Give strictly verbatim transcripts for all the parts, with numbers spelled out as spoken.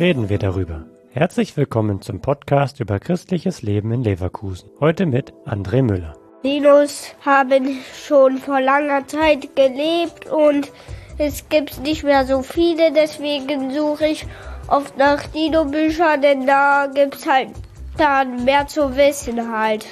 reden wir darüber. Herzlich willkommen zum Podcast über christliches Leben in Leverkusen. Heute mit André Müller. Dinos haben schon vor langer Zeit gelebt und es gibt nicht mehr so viele, deswegen suche ich oft nach Dino-Büchern, denn da gibt es halt dann mehr zu wissen halt.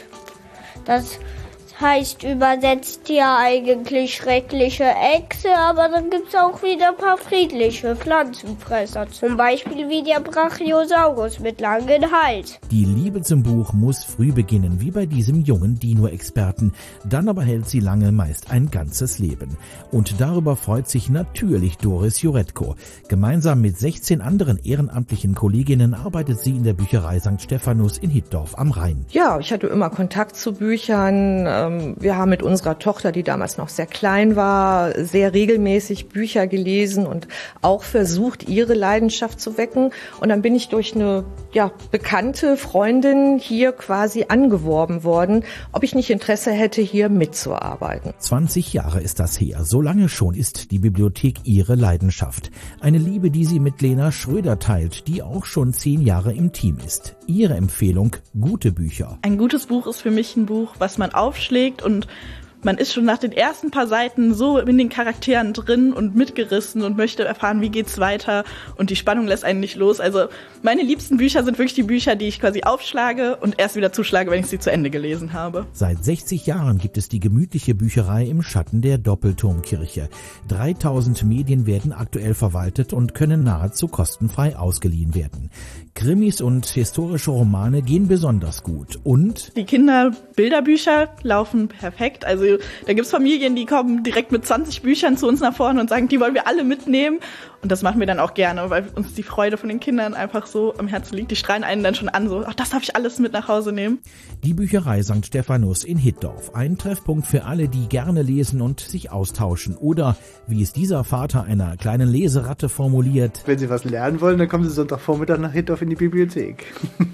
Das heißt übersetzt ja eigentlich schreckliche Echse, aber dann gibt es auch wieder ein paar friedliche Pflanzenfresser, zum Beispiel wie der Brachiosaurus mit langem Hals. Die Liebe zum Buch muss früh beginnen, wie bei diesem jungen Dino-Experten. Dann aber hält sie lange, meist ein ganzes Leben. Und darüber freut sich natürlich Doris Juretko. Gemeinsam mit sechzehn anderen ehrenamtlichen Kolleginnen arbeitet sie in der Bücherei Sankt Stephanus in Hittorf am Rhein. Ja, ich hatte immer Kontakt zu Büchern. Wir haben mit unserer Tochter, die damals noch sehr klein war, sehr regelmäßig Bücher gelesen und auch versucht, ihre Leidenschaft zu wecken. Und dann bin ich durch eine ja, bekannte Freundin hier quasi angeworben worden, ob ich nicht Interesse hätte, hier mitzuarbeiten. zwanzig Jahre ist das her. So lange schon ist die Bibliothek ihre Leidenschaft. Eine Liebe, die sie mit Lena Schröder teilt, die auch schon zehn Jahre im Team ist. Ihre Empfehlung: gute Bücher. Ein gutes Buch ist für mich ein Buch, was man aufschlägt und man ist schon nach den ersten paar Seiten so in den Charakteren drin und mitgerissen und möchte erfahren, wie geht's weiter, und die Spannung lässt einen nicht los. Also meine liebsten Bücher sind wirklich die Bücher, die ich quasi aufschlage und erst wieder zuschlage, wenn ich sie zu Ende gelesen habe. Seit sechzig Jahren gibt es die gemütliche Bücherei im Schatten der Doppelturmkirche. dreitausend Medien werden aktuell verwaltet und können nahezu kostenfrei ausgeliehen werden. Krimis und historische Romane gehen besonders gut. Und die Kinderbilderbücher laufen perfekt. Also da gibt's Familien, die kommen direkt mit zwanzig Büchern zu uns nach vorne und sagen, die wollen wir alle mitnehmen. Und das machen wir dann auch gerne, weil uns die Freude von den Kindern einfach so am Herzen liegt. Die strahlen einen dann schon an, so, ach, das darf ich alles mit nach Hause nehmen. Die Bücherei Sankt Stephanus in Hittorf. Ein Treffpunkt für alle, die gerne lesen und sich austauschen. Oder, wie es dieser Vater einer kleinen Leseratte formuliert: Wenn Sie was lernen wollen, dann kommen Sie Sonntagvormittag nach Hittorf in die Bibliothek.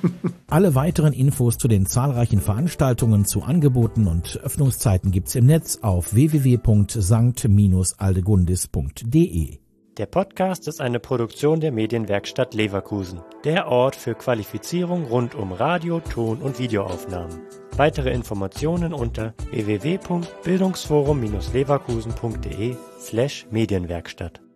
Alle weiteren Infos zu den zahlreichen Veranstaltungen, zu Angeboten und Öffnungszeiten gibt's im Netz auf w w w punkt sankt aldegundis punkt d e. Der Podcast ist eine Produktion der Medienwerkstatt Leverkusen, der Ort für Qualifizierung rund um Radio-, Ton- und Videoaufnahmen. Weitere Informationen unter w w w punkt bildungsforum Bindestrich leverkusen punkt d e slash Medienwerkstatt.